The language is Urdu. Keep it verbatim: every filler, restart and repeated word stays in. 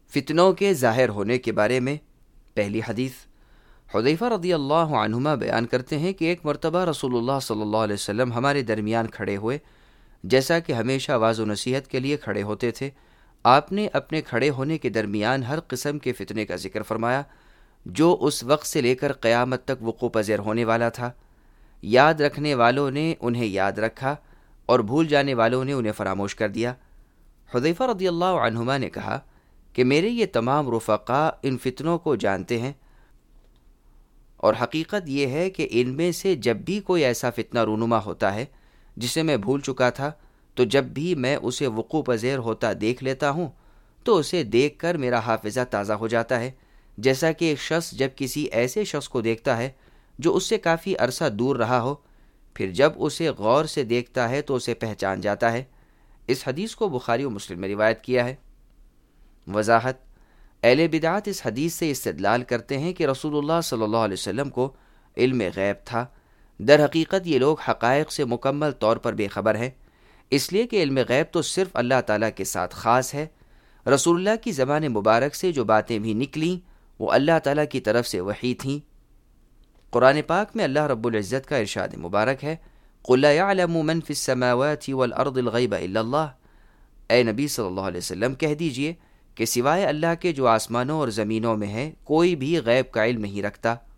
فتنوں کے ظاہر ہونے کے بارے میں پہلی حدیث، حذیفہ رضی اللہ عنہما بیان کرتے ہیں کہ ایک مرتبہ رسول اللہ صلی اللہ علیہ وسلم ہمارے درمیان کھڑے ہوئے، جیسا کہ ہمیشہ واعظ و نصیحت کے لیے کھڑے ہوتے تھے۔ آپ نے اپنے کھڑے ہونے کے درمیان ہر قسم کے فتنے کا ذکر فرمایا جو اس وقت سے لے کر قیامت تک وقوع پذیر ہونے والا تھا۔ یاد رکھنے والوں نے انہیں یاد رکھا اور بھول جانے والوں نے انہیں فراموش کر دیا۔ حذیفہ رضی اللہ عنہما نے کہا کہ میرے یہ تمام رفقاء ان فتنوں کو جانتے ہیں، اور حقیقت یہ ہے کہ ان میں سے جب بھی کوئی ایسا فتنہ رونما ہوتا ہے جسے میں بھول چکا تھا، تو جب بھی میں اسے وقوع پذیر ہوتا دیکھ لیتا ہوں تو اسے دیکھ کر میرا حافظہ تازہ ہو جاتا ہے، جیسا کہ ایک شخص جب کسی ایسے شخص کو دیکھتا ہے جو اس سے کافی عرصہ دور رہا ہو، پھر جب اسے غور سے دیکھتا ہے تو اسے پہچان جاتا ہے۔ اس حدیث کو بخاری و مسلم میں روایت کیا ہے۔ وضاحت: اہل بدعات اس حدیث سے استدلال کرتے ہیں کہ رسول اللہ صلی اللہ علیہ وسلم کو علم غیب تھا۔ در حقیقت یہ لوگ حقائق سے مکمل طور پر بے خبر ہیں، اس لیے کہ علم غیب تو صرف اللہ تعالیٰ کے ساتھ خاص ہے۔ رسول اللہ کی زبان مبارک سے جو باتیں بھی نکلیں وہ اللہ تعالیٰ کی طرف سے وحی تھیں۔ قرآن پاک میں اللہ رب العزت کا ارشاد مبارک ہے: قُلْ لَا يَعْلَمُ مَنْ فِي السَّمَاوَاتِ وَالْأَرْضِ الْغَيْبَ إِلَّا اللَّهُ۔ اے نبی صلی اللہ علیہ وسلم کہہ دیجئے کہ سوائے اللہ کے جو آسمانوں اور زمینوں میں ہے کوئی بھی غیب کا علم نہیں رکھتا۔